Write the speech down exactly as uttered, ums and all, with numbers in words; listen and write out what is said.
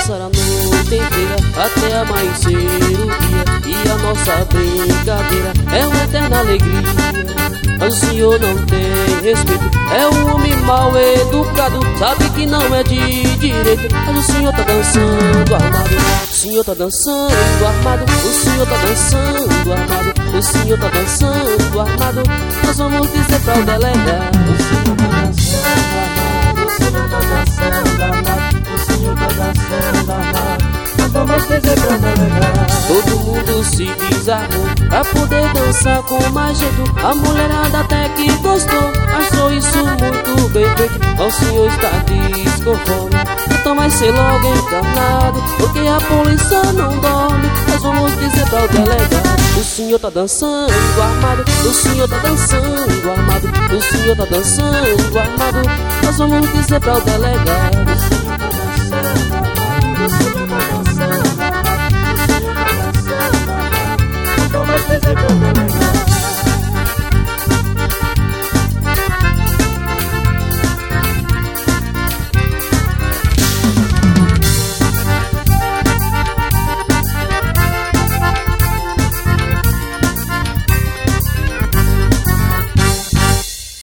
dançar a noite inteira até amanhecer o dia, e a nossa brincadeira é uma eterna alegria. Mas o senhor não tem respeito, é um homem mal educado, sabe que não é de direito. Mas o senhor tá dançando armado, o senhor tá dançando armado, o senhor tá dançando armado, o senhor tá dançando armado. Nós vamos dizer pra o delegado: o senhor tá dançando armado, o senhor tá dançando armado, o senhor tá dançando armado. Nós vamos dizer pra o delegado. Todo mundo se desarmou pra poder dançar com mais jeito. A mulherada até que gostou, achou isso muito bem feito. O senhor está desconforme, então vai ser logo encarnado, porque a polícia não dorme. Nós vamos dizer para o delegado: o senhor tá dançando armado, o senhor tá dançando armado, o senhor tá dançando armado. Nós vamos dizer para o delegado: